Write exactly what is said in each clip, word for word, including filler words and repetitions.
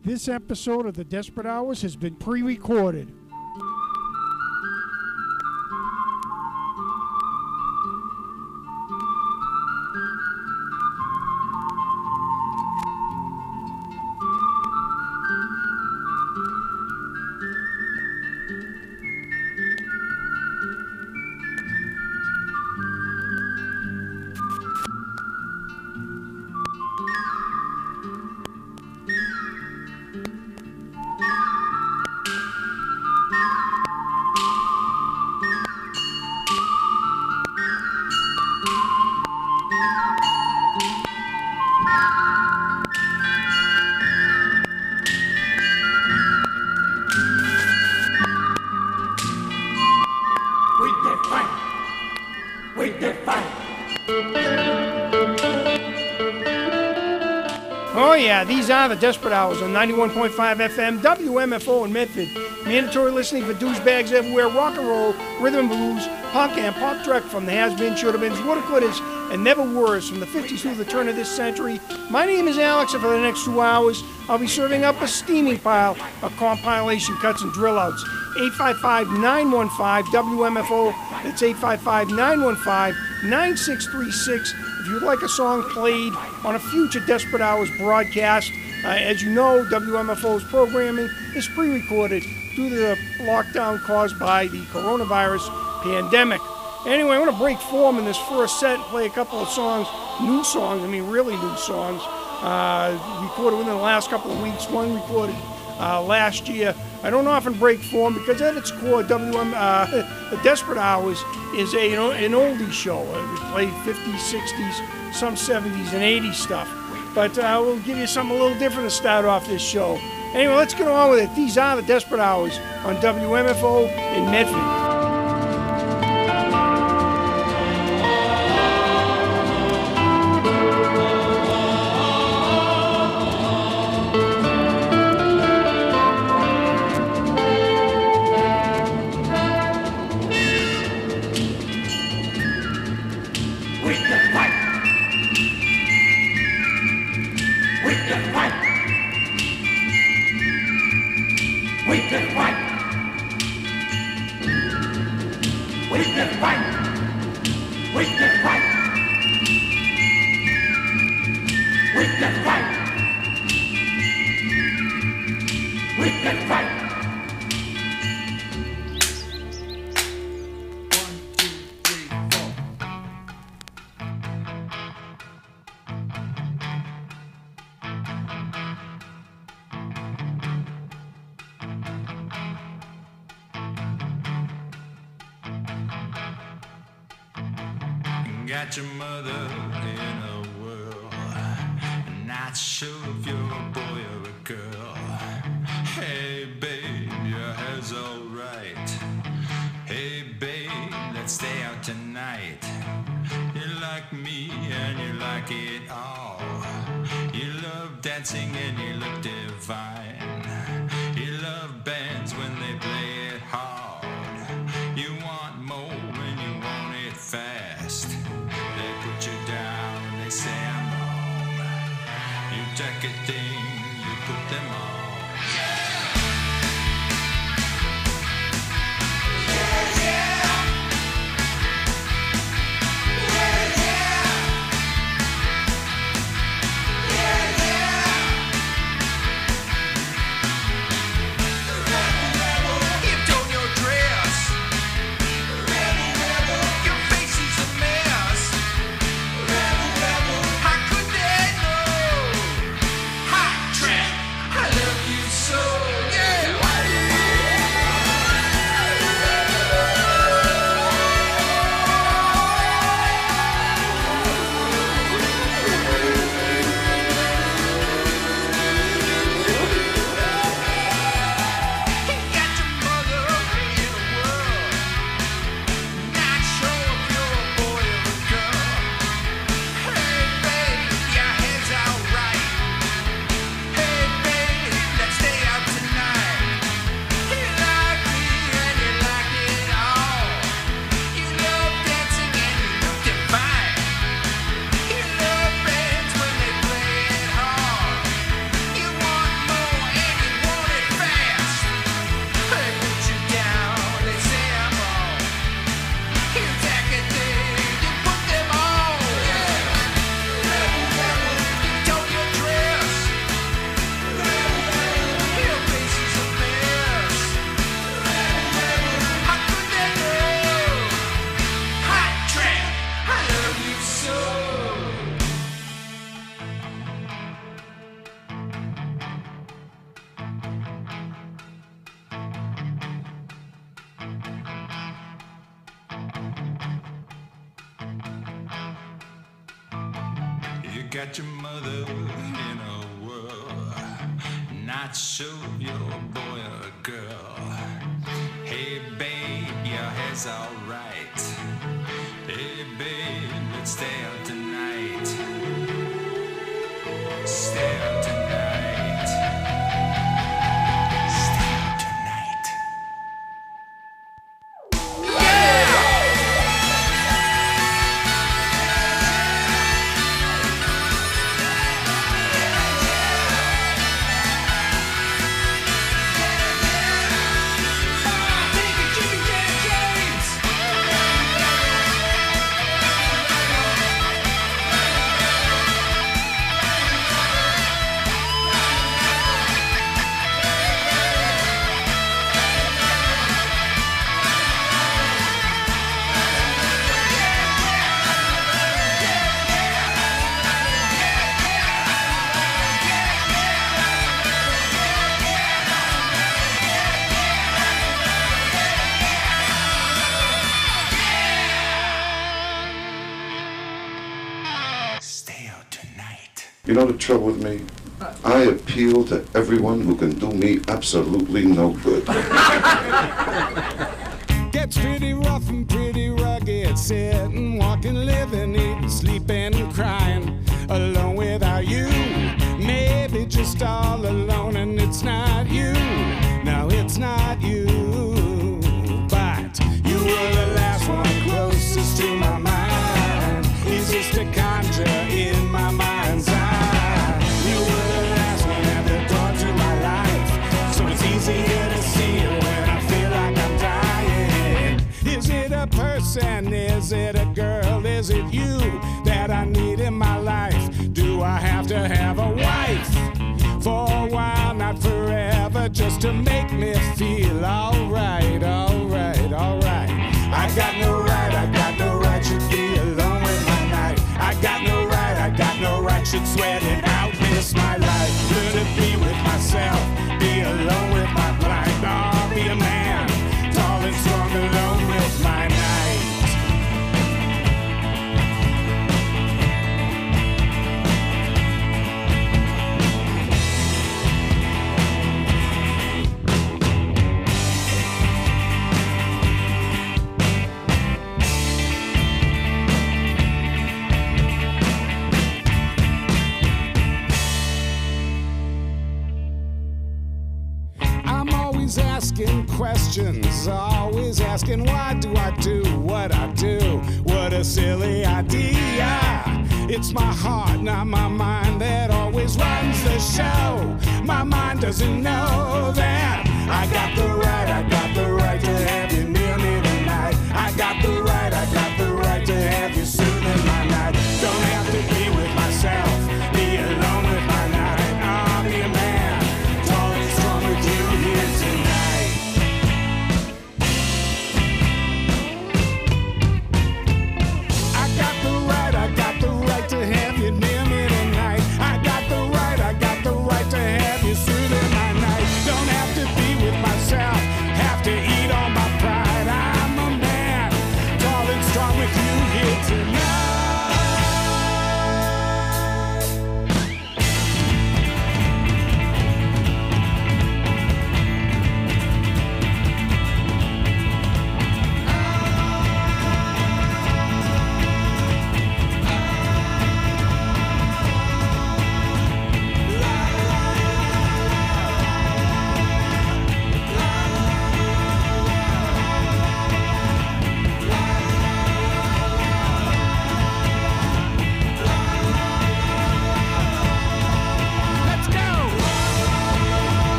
This episode of The Desperate Hours has been pre-recorded. Oh yeah, these are the Desperate Hours on ninety-one point five F M, W M F O in Medford. Mandatory listening for douchebags everywhere, rock and roll, rhythm and blues, punk and pop truck from the has-been, should-have-beens, woulda-couldas, and never-weres from the fifties through the turn of this century. My name is Alex, and for the next two hours, I'll be serving up a steaming pile of compilation cuts and drill-outs. eight five five, nine one five, W M F O. That's eight five five, nine one five, nine six three six. If you'd like a song played on a future Desperate Hours broadcast, uh, as you know, W M F O's programming is pre-recorded due to the lockdown caused by the coronavirus pandemic. Anyway, I want to break form in this first set and play a couple of songs, new songs, I mean really new songs, uh, recorded within the last couple of weeks, one recorded uh, last year. I don't often break form because at its core, W M, uh, The Desperate Hours is a, you know, an oldie show. We play fifties, sixties, some seventies, and eighties stuff. But uh, we'll give you something a little different to start off this show. Anyway, let's get on with it. These are The Desperate Hours on W M F O in Medford. Got your mother in a whirl, not sure if you're a boy or a girl. Hey babe, your hair's alright. Hey babe, let's stay out tonight. You like me and you like it all. You love dancing and you look divine. You love bands when they play it hard. You want more and you want it fast. They put you down, they say I'm wrong. You take a thing, you put them on. I love got your mother in a whirl. Not sure if you're a boy or a girl. Hey babe, your hair's alright. Hey babe, let's stay out tonight. Stay out tonight. Stay out tonight. You know the trouble with me? I appeal to everyone who can do me absolutely no good. Gets pretty rough and pretty rugged, sitting, walking, living, eating, sleeping, and crying, alone without you. Maybe just all alone and it's not you. No, it's not you. But you were the last one closest to my mind. Easiest to conjure in my mind's eye. You were the last one at the door to my life. So it's easier to see it when I feel like I'm dying. Is it a person? Is it a girl? Is it you that I need in my life? Do I have to have a wife? For a while, not forever, just to make me feel alright, alright, alright. I got no right, I got no right, should be alone with my night. I got no right, I got no right, should sweat it out, miss my life. Learn to be with myself, be alone with my blind. I'll be a man, tall and strong, alone with my night. Asking questions, always asking why do I do what I do? What a silly idea. It's my heart, not my mind, that always runs the show. My mind doesn't know that I got the right, I got the right to have you near me tonight. I got the right, I got the right to have you soothing my night. Don't have to be with myself, be alone with my night. I'll be a man, tall and strong with you here tonight. Soothing my night. Don't have to be with myself.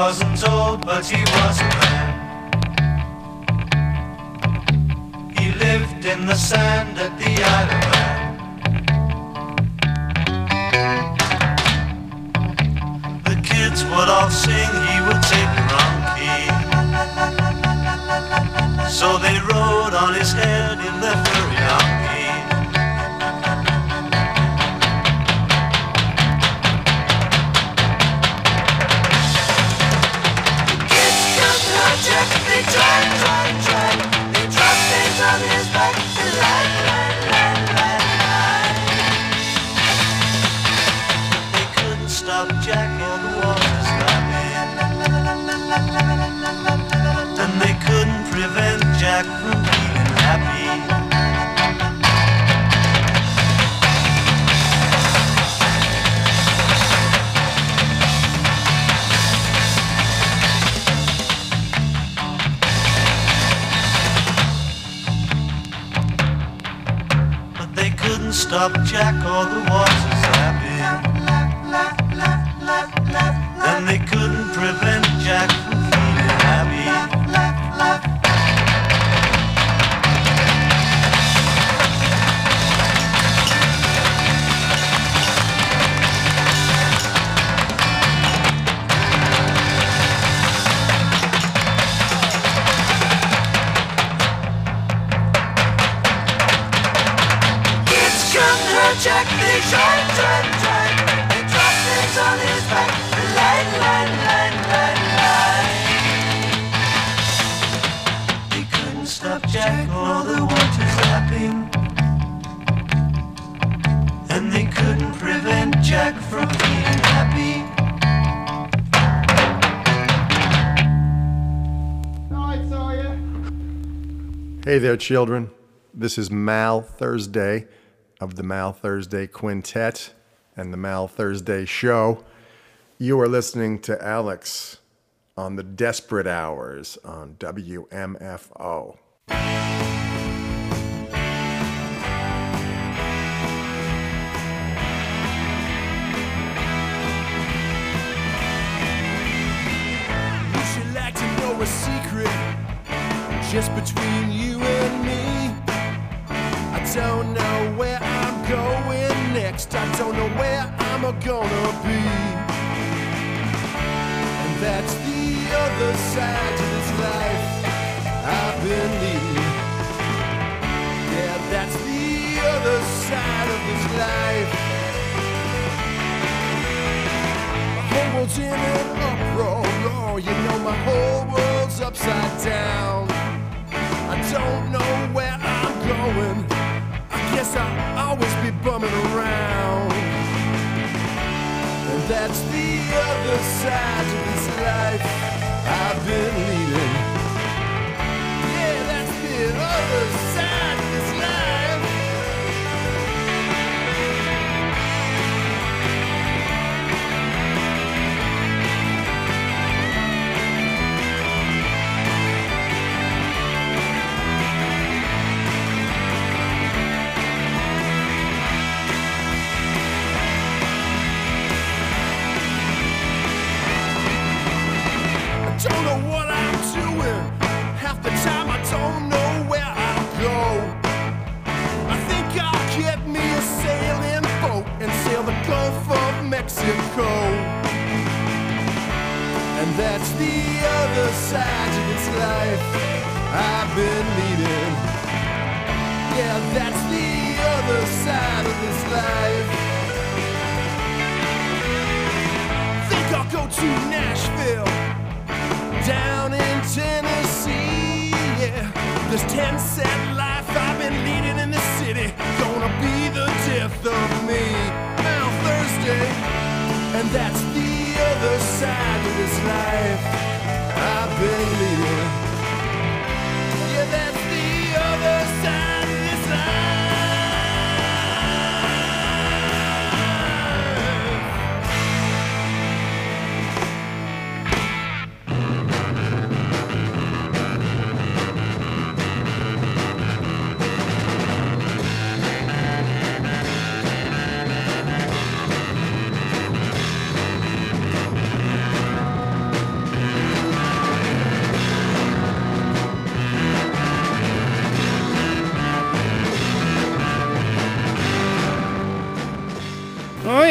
wasn't told, but he was a man. He lived in the sand at the Isle of Man. The kids would all sing, he would take the wrong key. So they rode on his head in their furry donkey. The kids come to Jack, they drag, drag, drag. They drop things on his back, and lie, lie, lie, lie, lie. They couldn't stop Jack or the water's lapping. And they couldn't prevent Jack from being happy. But they couldn't stop Jack or the water's lapping. And they couldn't prevent Jack from feeling happy. Jack, they drive, drive, drive. They drop things on his back. Line, line, line, line, line. They couldn't stop Jack or the water's lapping. And they couldn't prevent Jack from being happy. Night, Sawyer. Hey there, children. This is Mal Thursday of the Mal Thursday Quintet and the Mal Thursday Show. You are listening to Alex on the Desperate Hours on W M F O. Would you like to know a secret just between you and me? I don't know where I'm going next. I don't know where I'm gonna be. And that's the other side to this life I've been leading. Yeah, that's the other side of this life. My whole world's in an uproar. Oh, you know my whole world's upside down. I don't know where I'm going. Guess I'll always be bumming around. And that's the other side of this life I've been leading. Yeah, that's the other side of this life. Don't know what I'm doing. Half the time I don't know where I'll go. I think I'll get me a sailing boat and sail the Gulf of Mexico. And that's the other side to this life I've been leading. Yeah, that's the other side of this life. Think I'll go to Nashville, down in Tennessee, yeah. This ten cent life I've been leading in the city, gonna be the death of me. Now Thursday, and that's the other side of this life I've been leading. Yeah, that's the other side of this life.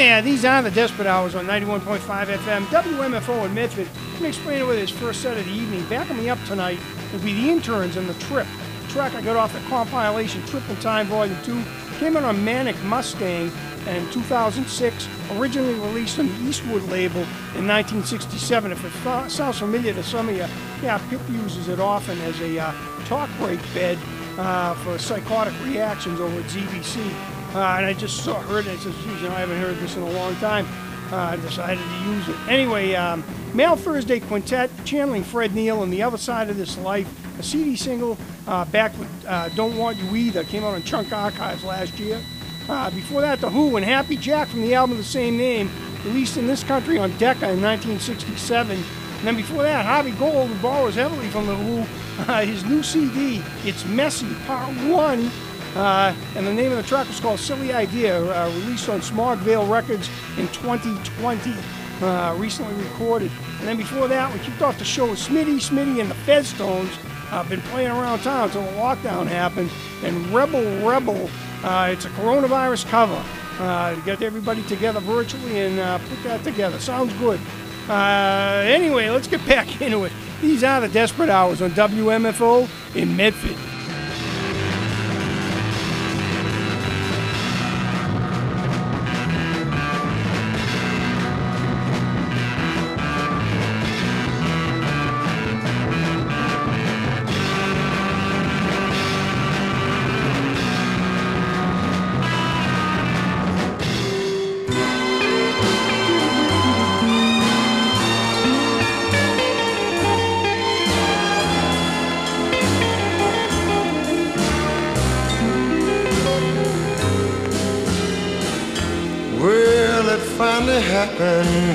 yeah, these are the Desperate Hours on ninety-one point five F M, W M F O in Medford. Let me explain it with this first set of the evening. Backing me up tonight will be the Interns and The Trip. The track I got off the compilation Trip in Time Volume two came out on Manic Mustang in two thousand six, originally released on the Eastwood label in nineteen sixty-seven. If it fa- sounds familiar to some of you, yeah, Pip uses it often as a uh, talk break bed uh, for psychotic reactions over at Z B C. Uh, and I just saw, heard it, and I said, geez, you know, I haven't heard this in a long time. Uh, I decided to use it. Anyway, um, Mal Thursday Quintet, channeling Fred Neil and The Other Side of This Life, a C D single uh, back with uh, Don't Want You Either, came out on Chunk Archives last year. Uh, before that, The Who and Happy Jack from the album of the same name, released in this country on Decca in nineteen sixty-seven. And then before that, Harvey Gold, who borrows heavily from The Who, uh, his new C D, It's Messy, Part one, uh, and the name of the track was called Silly Idea, uh, released on Smogvale Records in twenty twenty, uh, recently recorded. And then before that, we kicked off the show with Smitty, Smitty and the Fedstones, uh, been playing around town until the lockdown happened, and Rebel Rebel, uh, it's a coronavirus cover. Uh, to get everybody together virtually and uh, put that together. Sounds good. Uh, anyway, let's get back into it. These are the Desperate Hours on W M F O in Medford. Happened,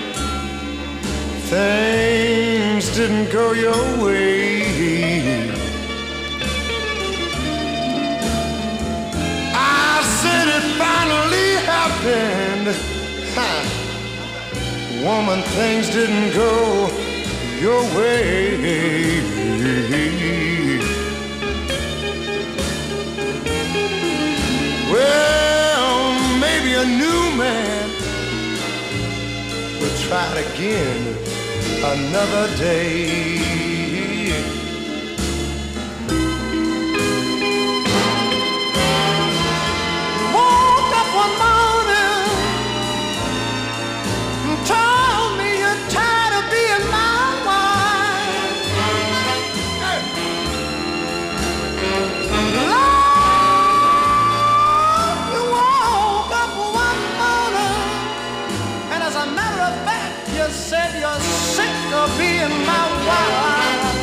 things didn't go your way. I said it finally happened. Ha. Woman, things didn't go your way. Well, maybe a new man try it again another day. Woke up one morning and told me you're tired of being my wife. Lord, you woke up one morning and as a matter of fact you said you're sick of being my wife.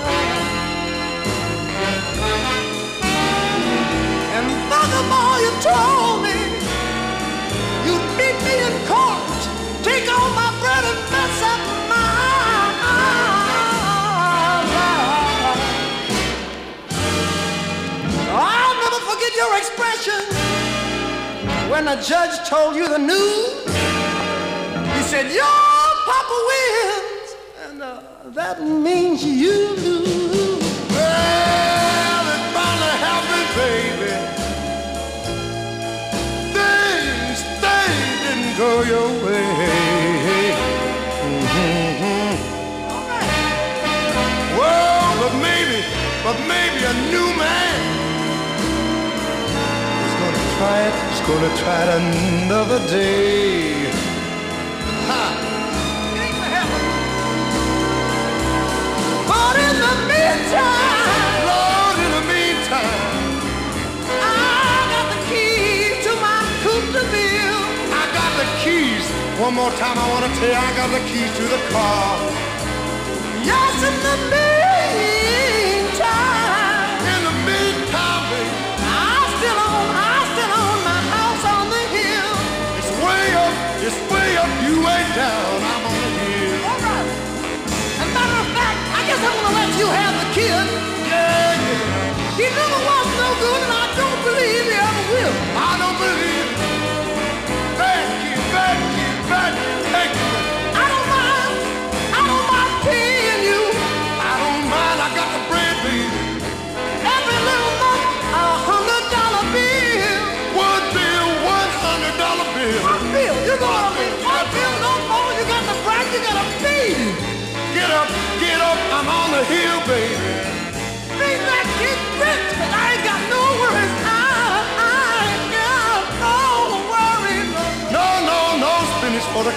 And furthermore, you told me you'd meet me in court, take all my bread and mess up my life. I'll never forget your expression when the judge told you the news. He said, you're Papa wins, and uh, that means you lose. Well, it finally happened, baby. Things, things didn't go your way. Mm-hmm. Well, but maybe, but maybe a new man is gonna try it, is gonna try it another day. Ha! But in the meantime, Lord, in the meantime, I got the keys to my coupe de ville. I got the keys. One more time, I want to tell you, I got the keys to the car. Yes, in the meantime, in the meantime, baby, I still own, I still own my house on the hill. It's way up, it's way up, you way down. I'm on the hill. All right. As a matter of fact, I guess I'm gonna let you have the kid. Yeah, yeah. He never was no good, and I don't believe he ever will. I don't believe it. Bad kid, bad kid, bad kid. Take it. I don't mind. I don't mind paying you. I don't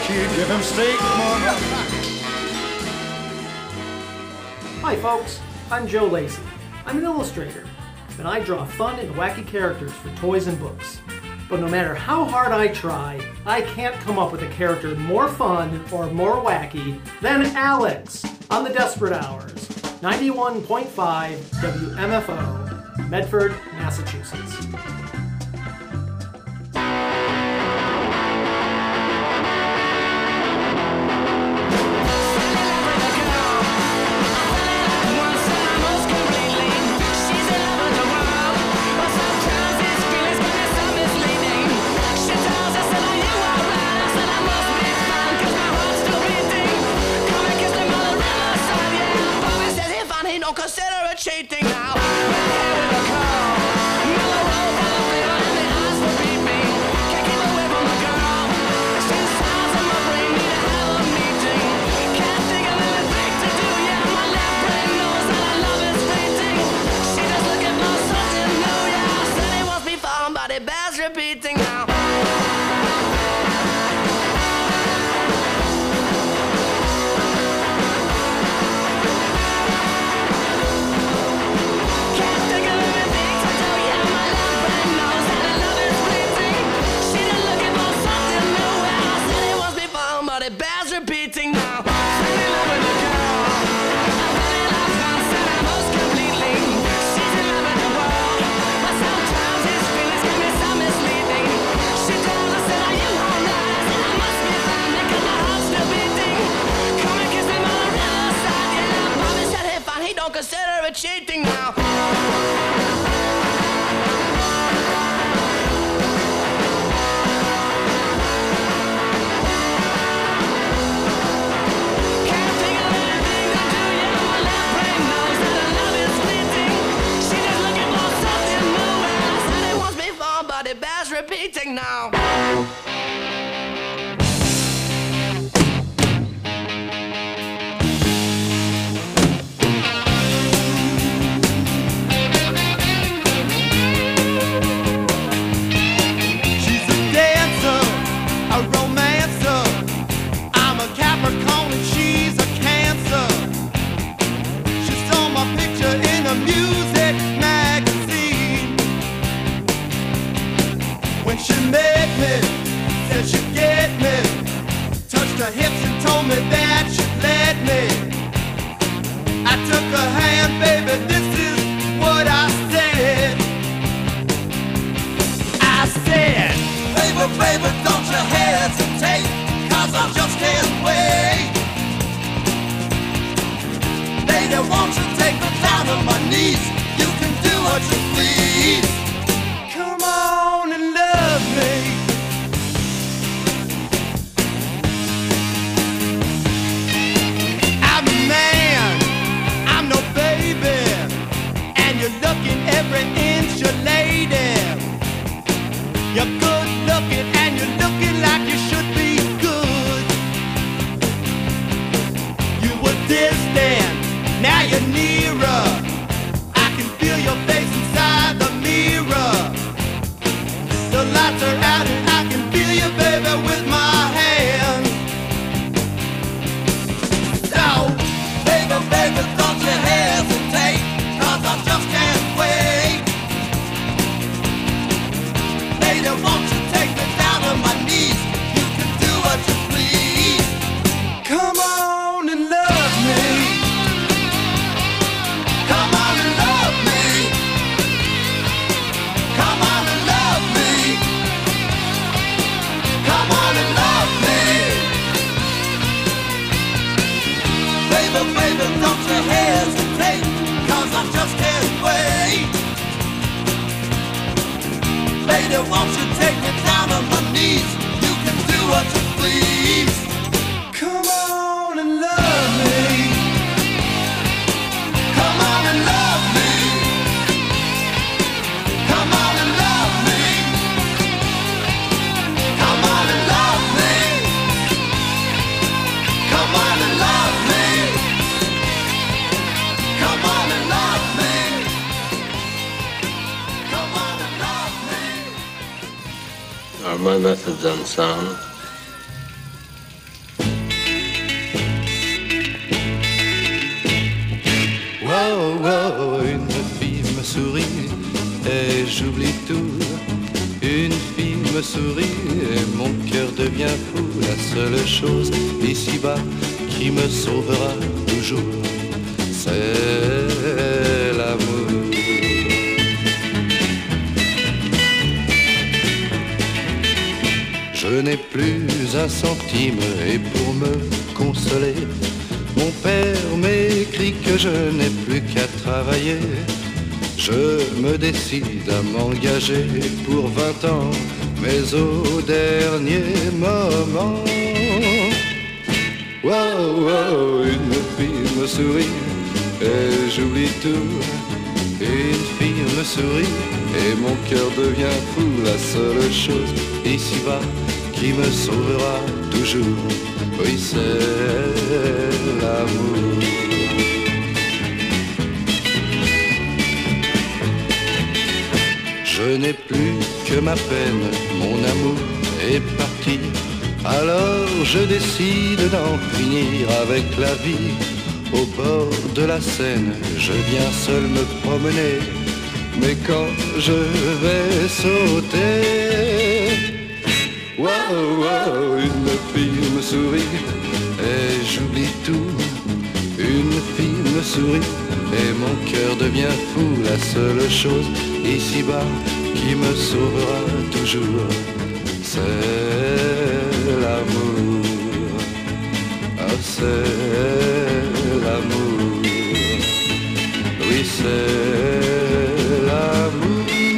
she'd give him steak money. Hi folks, I'm Joe Lacey. I'm an illustrator, and I draw fun and wacky characters for toys and books. But no matter how hard I try, I can't come up with a character more fun or more wacky than Alex on the Desperate Hours, ninety-one point five W M F O, Medford, Massachusetts. Don't consider it cheating now. We're here with a call. Mellow roll for the flavor and the eyes will beat me. Can't keep away from the girl. She's sounds in my brain, need a hell of a meeting. Can't think of anything to do, yeah. My left brain knows that I love is fleeting. She just looking for something new, yeah. Said he wants me found, but it bears repeating now. Repeating now. Fell in love with a girl. I fell in love once and I most completely. She's in love with the world, but sometimes his feelings can be so misleading. She tells us that are you alright? I said I must be fine because my heart's still beating. Come and kiss me on the riverside, yeah. Mommy said hey fine, he don't consider it cheating now. It bears repeating now. She's a dancer, a romancer. I'm a Capricorn and she's a Cancer. She saw my picture in a music magazine. When she met me, said she'd get me, touched her hips and told me that she'd let me. I took her hand, baby, this is what I said. I said, baby, baby, don't you hesitate, cause I just can't wait. Lady, won't you take me down on my knees, you can do what you please. Come on and love me. I'm a man, I'm no baby, and you're looking every inch a lady. You're good looking and you're looking like you should be good. You were distant, now you're nearer. I can feel your face inside the mirror. The lights are out and I can feel you, baby, with my hand. So, baby, baby, don't you hesitate, cause I just can't wait. Lady, won't you take me down on my knees, you can do what you please. Come on and love me. Come on and love me. Come on and love me. Come on and love me. Baby, baby, don't you hesitate, cause I just can't wait. Lady, won't you take me down on my knees, you can do what you please. Come on and love me. Come on and love me. Come on and love me. Come on and love me. Come on and love me. Come on and love me. Come on and love me. Are my methods unsound? sourit et j'oublie tout. Une fille me sourit et mon cœur devient fou. La seule chose ici-bas qui me sauvera toujours, c'est l'amour. Je n'ai plus un centime et pour me consoler, mon père m'écrit que je n'ai plus qu'à travailler. Je me décide à m'engager pour vingt ans, mais au dernier moment, wow, wow, une fille me sourit et j'oublie tout. Une fille me sourit et mon cœur devient fou. La seule chose ici-bas qui me sauvera toujours, oui, c'est l'amour. Je n'ai plus que ma peine, mon amour est parti. Alors je décide d'en finir avec la vie. Au bord de la Seine, je viens seul me promener. Mais quand je vais sauter, wow, wow, une fille me sourit et j'oublie tout. Une fille me sourit et mon cœur devient fou. La seule chose ici-bas qui me sauvera toujours, c'est l'amour. Ah, c'est l'amour. Oui, c'est l'amour.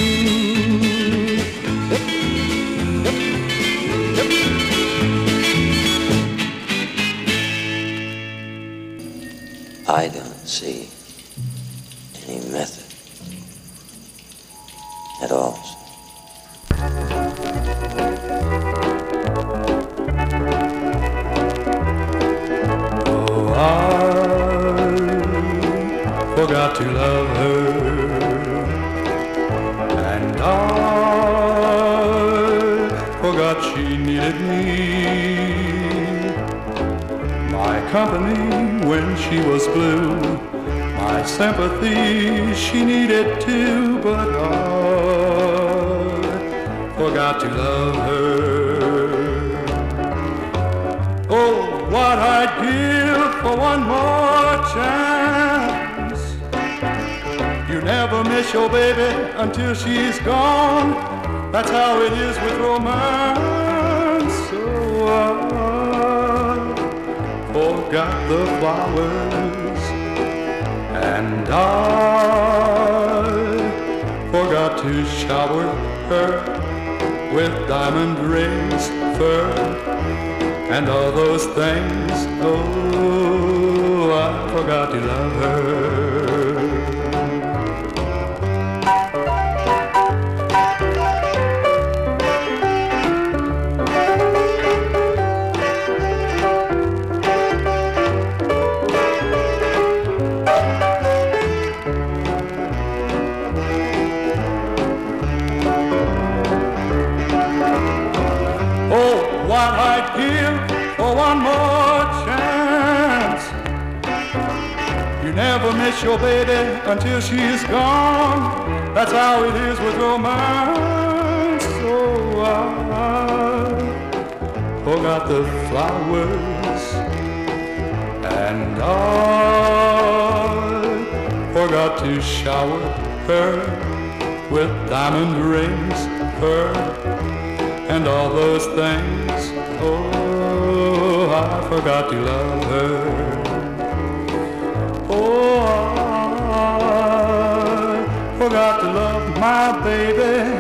I don't see any method at all. Oh, I forgot to love her, and I forgot she needed me. My company when she was blue, my sympathy she needed too, but I forgot to love her. Oh, what I'd give for one more chance. You never miss your baby until she's gone. That's how it is with romance. So I forgot the flowers, and I forgot to shower her with diamond rings, fur, and all those things. Oh, I forgot to love her. What I'd give for one more chance. You never miss your baby until she's gone. That's how it is with romance. So I forgot the flowers, and I forgot to shower her with diamond rings, fur, and all those things. Oh, I forgot to love her. Oh, I forgot to love my baby.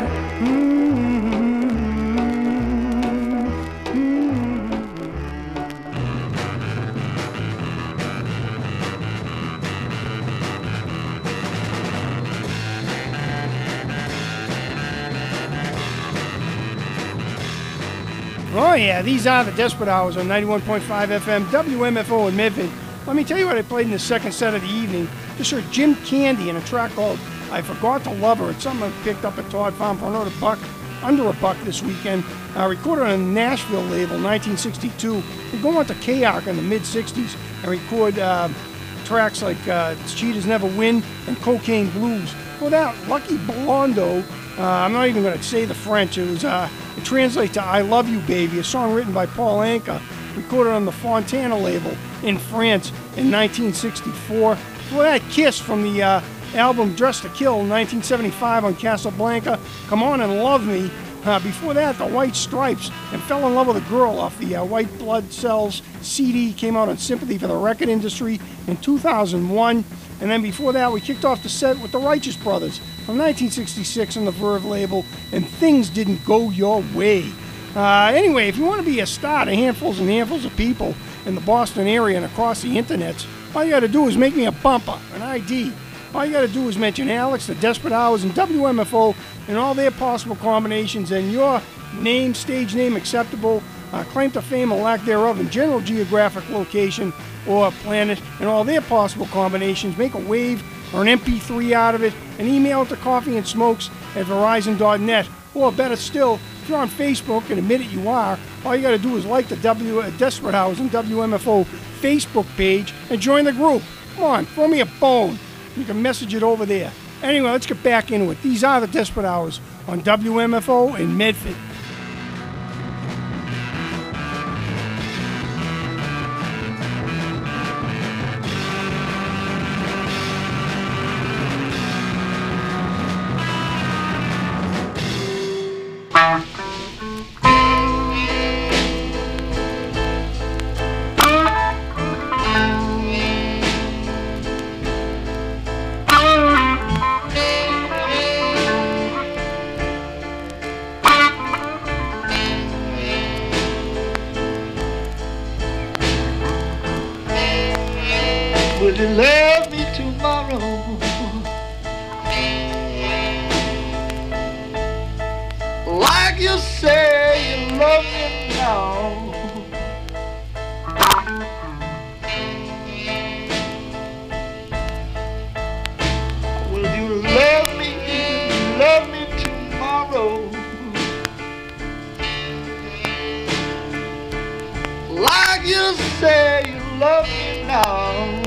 Oh yeah, these are the Desperate Hours on ninety-one point five F M, W M F O in Medford. Let me tell you what I played in the second set of the evening. Just heard Jim Candy in a track called I Forgot to Love Her. It's something I picked up at Todd Farm for another buck, under a buck this weekend. I uh, recorded on a Nashville label, nineteen sixty-two. We go on to K-Ark in the mid-sixties and record uh, tracks like uh, Cheaters Never Win and Cocaine Blues. Before that, Lucky Blondo, uh, I'm not even going to say the French. It was uh, it translates to I Love You Baby, a song written by Paul Anka, recorded on the Fontana label in France in nineteen sixty-four. Before that, Kiss from the uh, album Dressed to Kill in nineteen seventy-five on Casablanca, Come On and Love Me. Uh, before that, the White Stripes and Fell in Love with a Girl off the uh, White Blood Cells C D, came out on Sympathy for the Record Industry in two thousand one. And then before that, we kicked off the set with the Righteous Brothers from nineteen sixty-six on the Verve label, and Things Didn't Go Your Way. Uh, anyway, if you want to be a star to handfuls and handfuls of people in the Boston area and across the internets, all you got to do is make me a bumper, an I D. All you got to do is mention Alex, the Desperate Hours, and W M F O and all their possible combinations, and your name, stage name acceptable, uh, claim to fame or lack thereof, and general geographic location or planet, and all their possible combinations. Make a wave or an M P three out of it, and email it to coffee and smokes at verizon dot net. Or better still, if you're on Facebook and admit it you are, all you got to do is like the W uh, Desperate Hours and W M F O Facebook page and join the group. Come on, throw me a bone. You can message it over there. Anyway, let's get back into it. These are the Desperate Hours on W M F O in Medford. Would you love me tomorrow? Like you say you love me now. Will you love me, love me tomorrow? Like you say you love me now.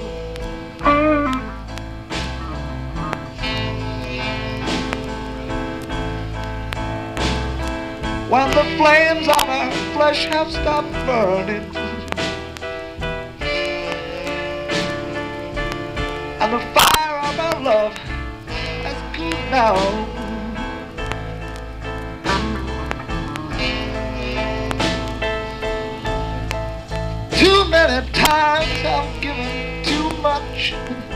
When the flames of our flesh have stopped burning, and the fire of our love has cooled down, too many times I've given too much.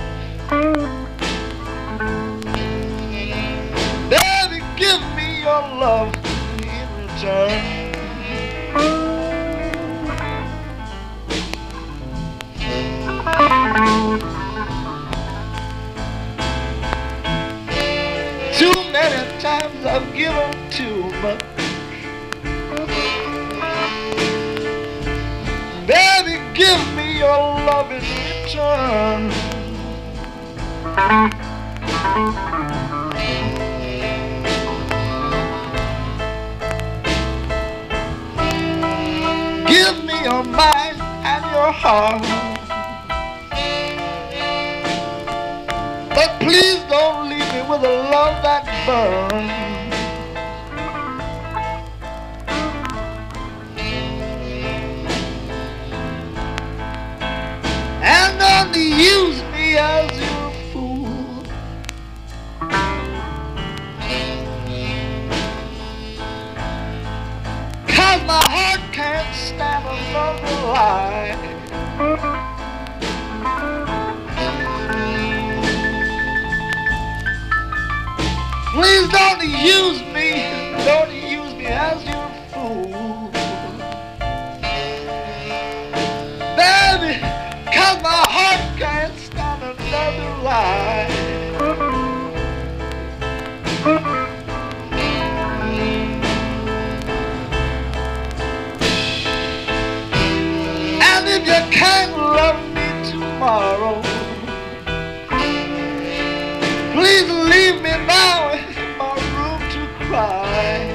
Baby, give me your love in return. Too many times I've given too much. Baby, give me your love in return. Give me your mind and your heart, but please don't leave me with a love that burns. And don't use me as your fool. Cause my heart can't stand another lie. Please don't use me, don't use me as your fool. Baby, cause my heart can't stand another lie. And if you can't love me tomorrow, please leave me now in my room to cry.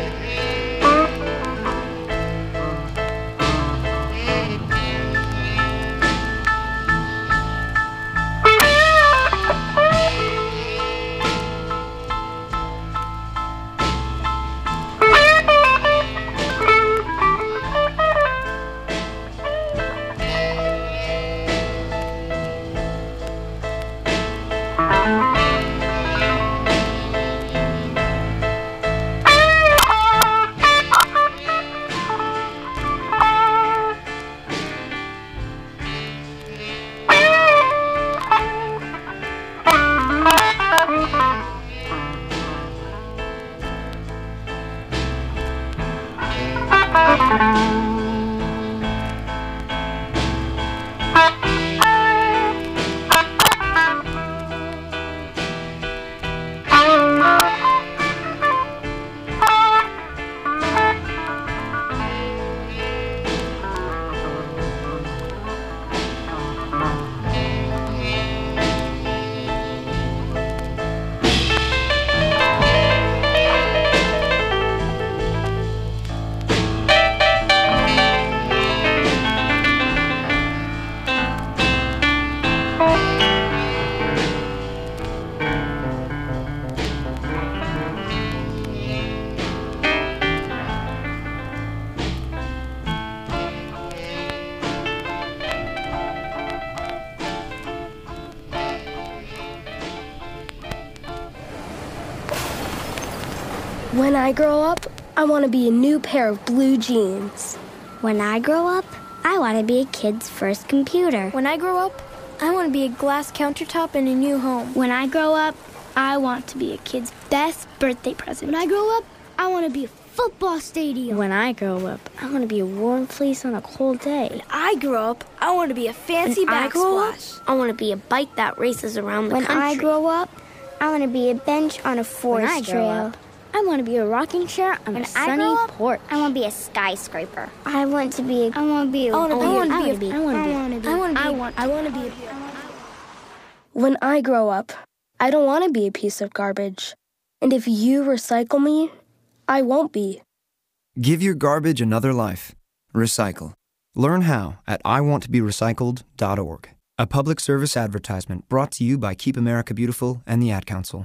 When I grow up, I want to be a new pair of blue jeans. When I grow up, I want to be a kid's first computer. When I grow up, I want to be a glass countertop in a new home. When I grow up, I want to be a kid's best birthday present. When I grow up, I want to be a football stadium. When I grow up, I want to be a warm fleece on a cold day. When I grow up, I want to be a fancy when I grow up, backsplash. I want to be a bike that races around the when country. When I grow up, I want to be a bench on a forest when I grow trail. Up, I want to be a rocking chair on when a sunny I grow up, porch. I want to be a skyscraper. I want to be a... I want to be a... I want to be... I want I to be... be... I want to be... I want to be... I want to be... I want... I want to be... When I grow up, I don't want to be a piece of garbage. And if you recycle me, I won't be. Give your garbage another life. Recycle. Learn how at I want to be recycled dot org. A public service advertisement brought to you by Keep America Beautiful and the Ad Council.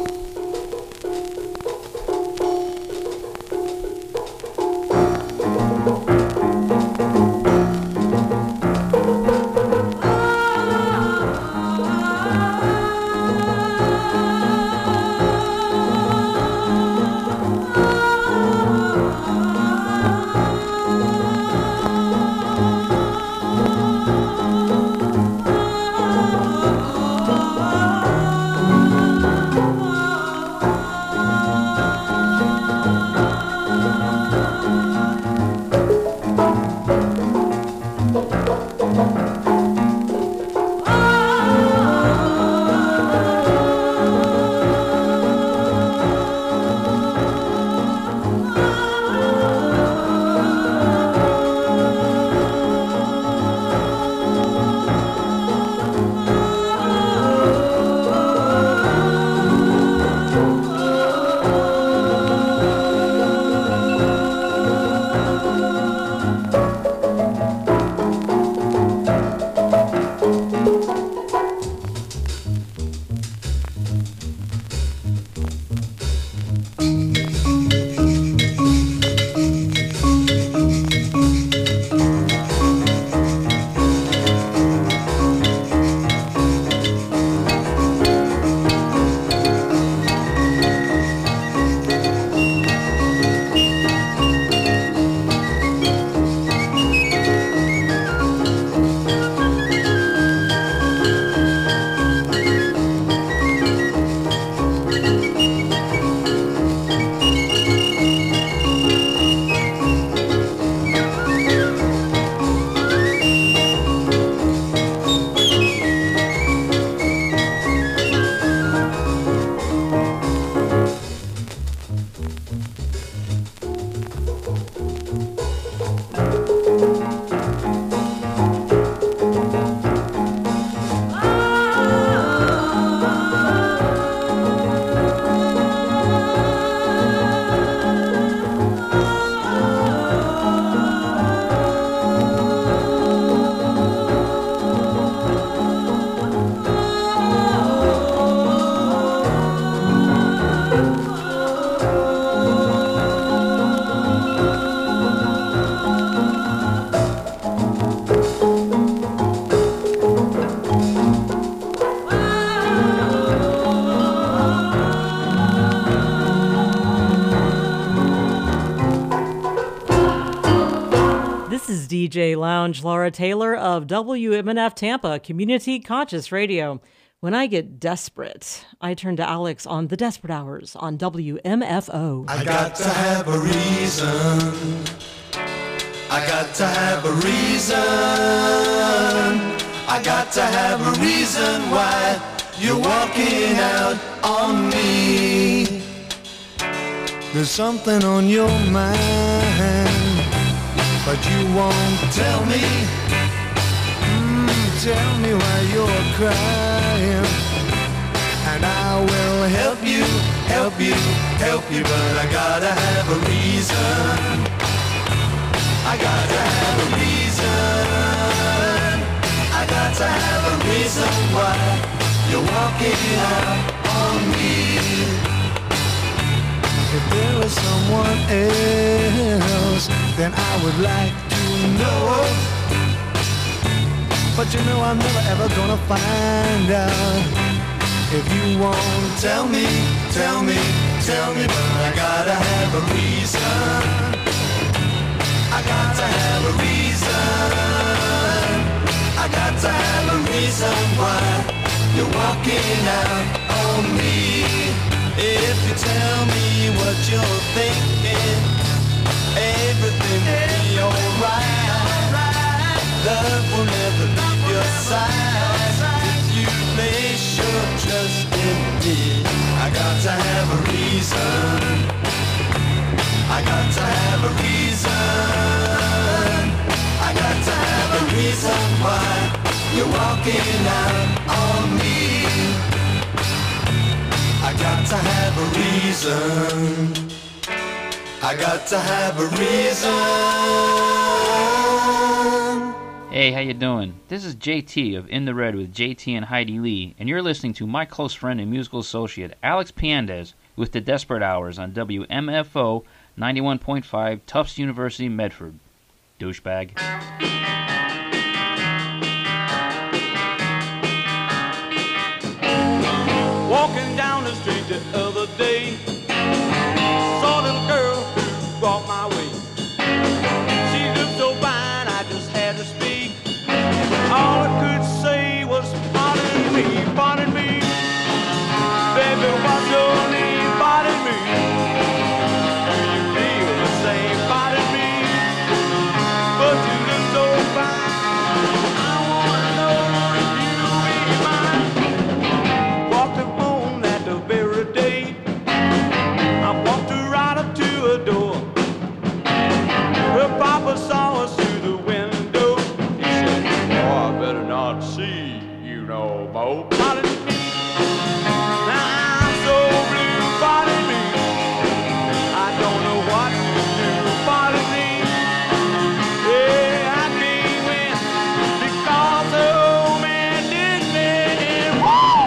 D J Lounge Laura Taylor of W M N F Tampa, Community Conscious Radio. When I get desperate, I turn to Alex on The Desperate Hours on W M F O. I got to have a reason. I got to have a reason. I got to have a reason why you're walking out on me. There's something on your mind, but you won't tell me. Mm, tell me why you're crying, and I will help you, help you, help you. But I gotta have a reason. I gotta have a reason. I got to have a reason why you're walking out on me. If there was someone else, then I would like to know. But you know I'm never ever gonna find out. If you won't tell me, tell me, tell me, but I gotta have a reason. I got to have a reason. I got to have a reason why you're walking out on me. If you tell me what you're thinking, everything will be alright. Love will never leave your side. If you place your trust in me, I got to have a reason. I got to have a reason. I got to have a reason why you're walking out on me. I got to have a reason. I got to have a reason. Hey, how you doing? This is J T of In the Red with J T and Heidi Lee, and you're listening to my close friend and musical associate Alex Piandez with the Desperate Hours on W M F O ninety-one point five Tufts University, Medford. Douchebag. Walking down the street the other day, saw this girl who walked my way. She looked so fine, I just had to speak. All I could say was, pardon me, pardon me. Baby, what's your name? Pardon me. Do you feel the same? Pardon me. But you look so fine, I wanna know if you ain't mine. Walked her home that the very day, I walked her right up to her door. Her papa saw us through the window. He said, oh, I better not see you no more. Pardon me. Now I'm so blue, pardon me. I don't know what to do, pardon me. Yeah, I can't win because the old man did me. Woo!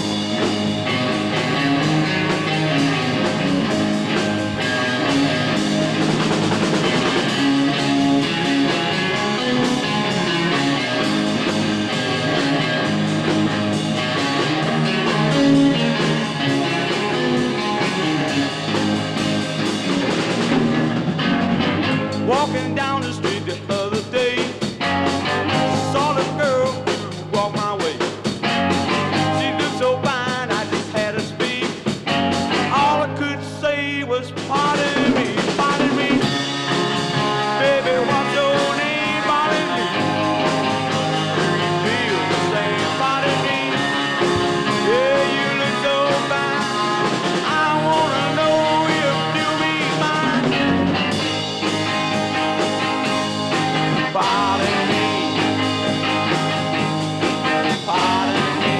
Walking down the street the other day, saw the girl who walked my way. She looked so fine, I just had to speak. All I could say was, pardon me, pardon me. Baby, what's your name? Pardon me. Do you feel the same? Pardon me. Yeah, you look so fine, I wanna know if you be mine. Pardon me. Pardon me.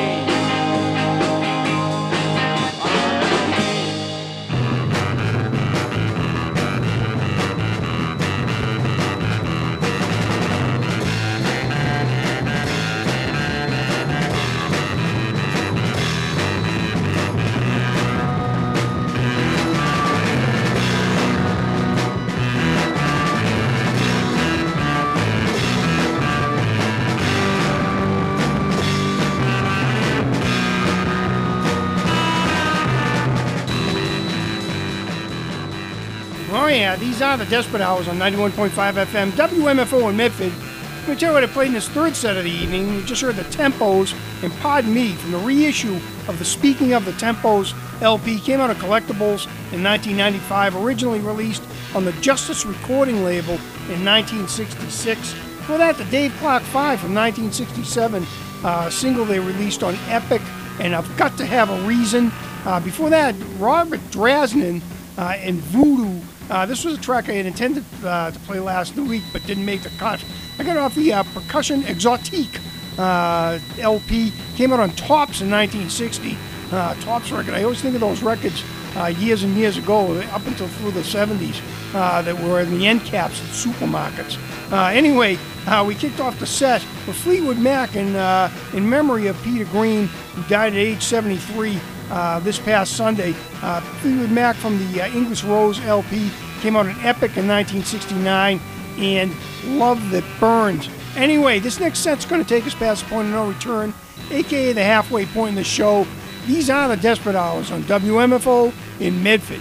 Oh yeah, these are the Desperate Hours on ninety-one point five F M, W M F O in Medford. Let me tell you what I played in this third set of the evening. We just heard the Tempos and Pardon Me from the reissue of the Speaking of the Tempos L P. Came out of Collectibles in nineteen ninety-five, originally released on the Justice recording label in nineteen sixty-six. Before that, the Dave Clark five from nineteen sixty-seven, uh, single they released on Epic, and I've Got to Have a Reason. Uh, before that, Robert Drasnin uh, and Voodoo. Uh, this was a track I had intended uh, to play last week, but didn't make the cut. I got it off the uh, Percussion Exotique uh, L P. Came out on Tops in nineteen sixty. Uh, Tops record. I always think of those records uh, years and years ago, up until through the seventies, uh, that were in the end caps at supermarkets. Uh, anyway, uh, we kicked off the set with Fleetwood Mac in, uh, in memory of Peter Green, who died at age seventy-three. Uh, this past Sunday. Uh, Fleetwood Mac from the uh, English Rose L P came out in Epic in nineteen sixty-nine, and Love That Burns. Anyway, this next set's going to take us past the point of no return, aka the halfway point in the show. These are the Desperate Hours on W M F O in Medford.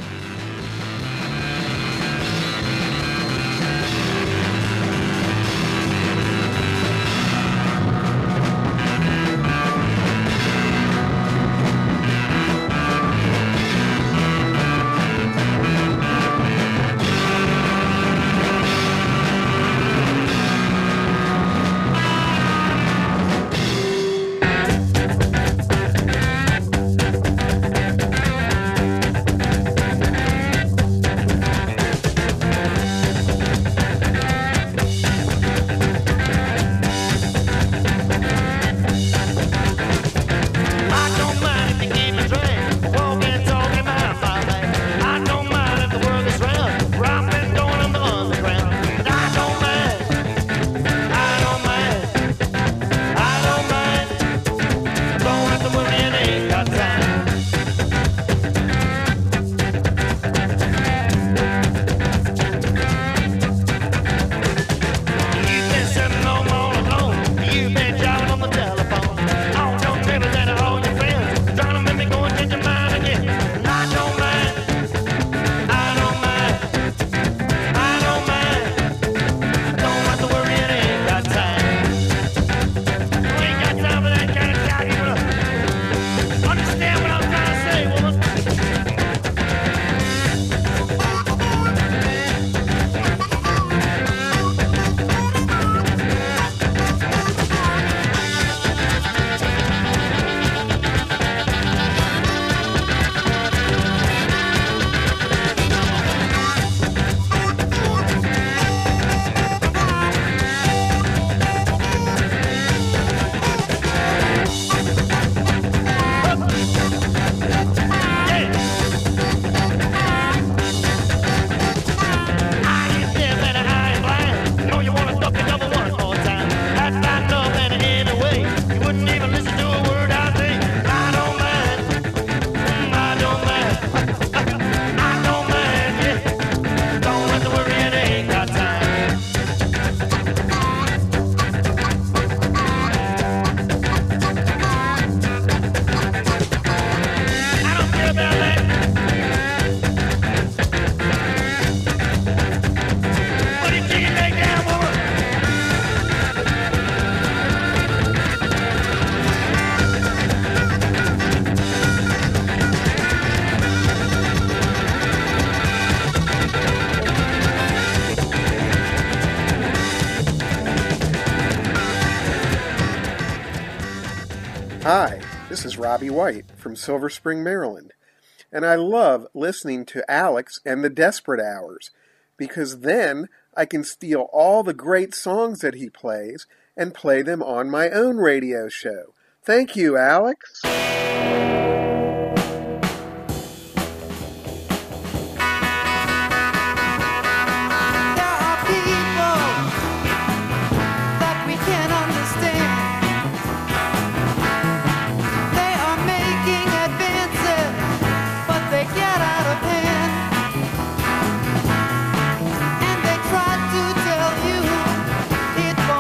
Hi, this is Robbie White from Silver Spring, Maryland, and I love listening to Alex and the Desperate Hours, because then I can steal all the great songs that he plays and play them on my own radio show. Thank you, Alex.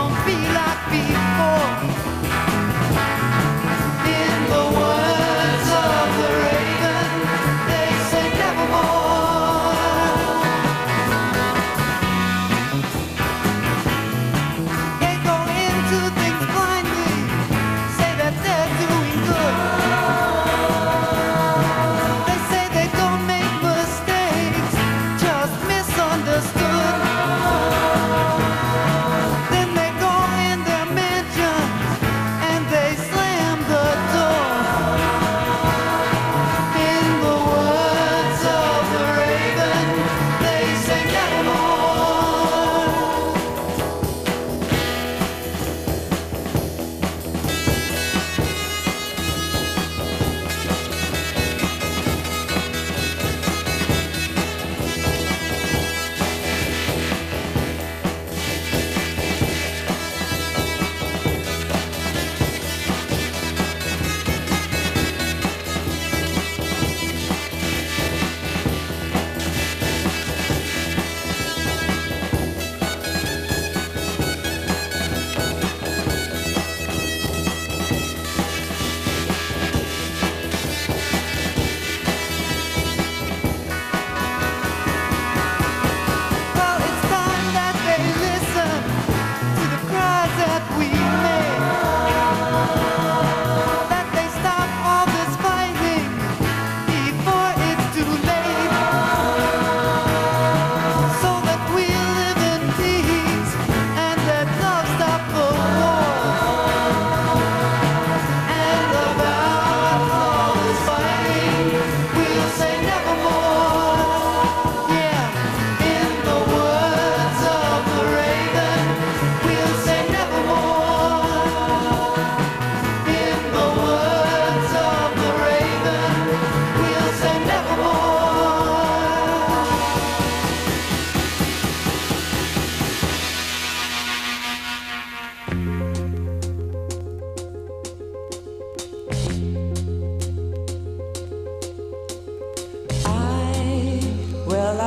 In the words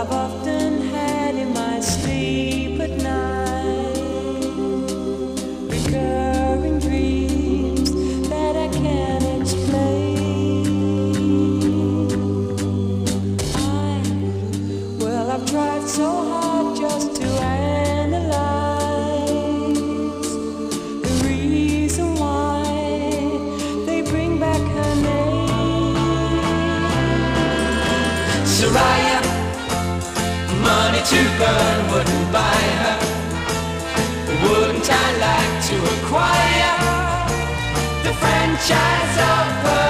I've often had in my sleep at night, recurring dreams that I can't explain. I, well, I've tried so hard just to analyze the reason why they bring back her name. Soraya, money to burn wouldn't buy her. Wouldn't I like to acquire the franchise of her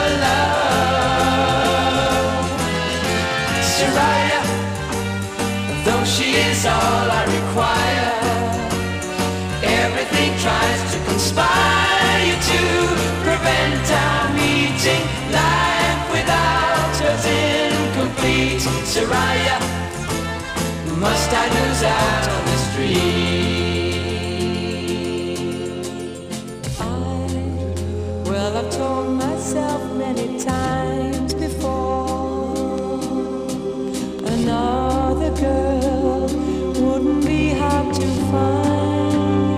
love? Soraya, though she is all I require, everything tries to conspire to prevent our meeting. Life without her's incomplete. Soraya, must I lose out on the street? I, well, I've told myself many times before, another girl wouldn't be hard to find.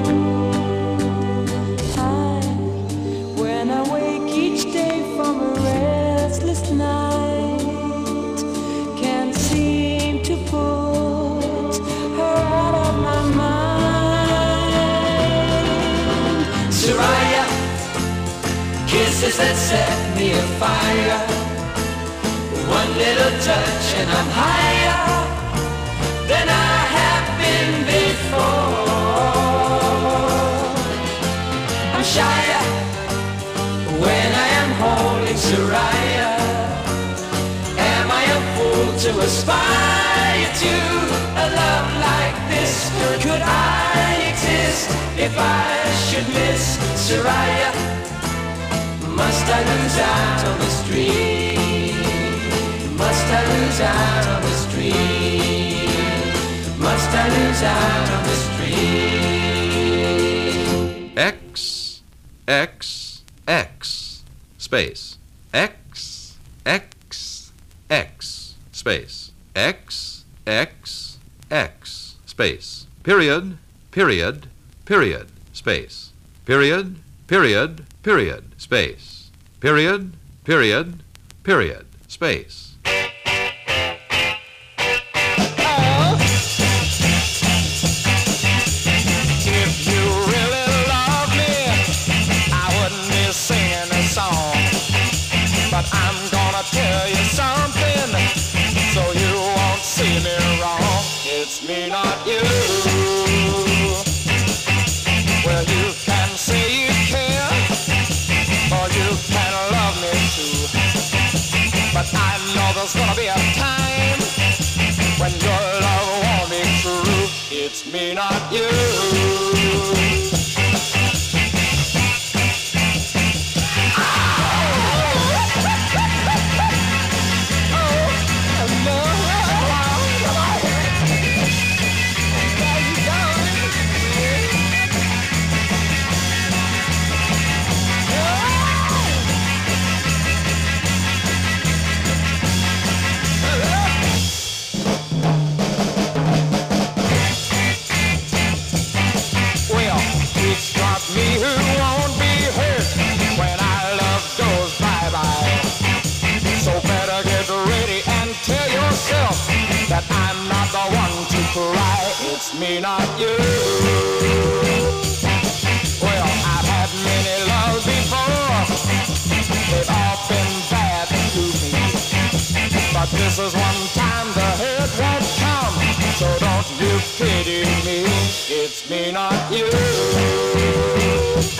I, when I wake each day from a restless night, can't seem to put her out of my mind. Soraya, kisses that set me afire. One little touch and I'm higher than I have been before. I'm shyer when I am holding Soraya. Am I a fool to aspire to a love like this? Could I exist if I should miss Soraya? Must I lose out on the street? Must I lose out on the street? Must I lose out on the street? X, X, X, space. X, X, X, space. X, X, X, space. Period, period, period, space. Period, period, period, space. Period, period, period, space. If you really love me, I wouldn't be singing this song. But I'm gonna tell you something, so you won't see me wrong. It's me, not you. Well, you can say you care, or you can love me too. But I know there's gonna be a time when your love won't be true. It's me, not you. Well, it's not me who won't be hurt when our love goes bye-bye. So better get ready and tell yourself that I'm not the one to cry. It's me, not you. Well, I've had many loves before. They've all been bad to me. But this is one time the hurt won't come. So don't you pity me. It's me, not you.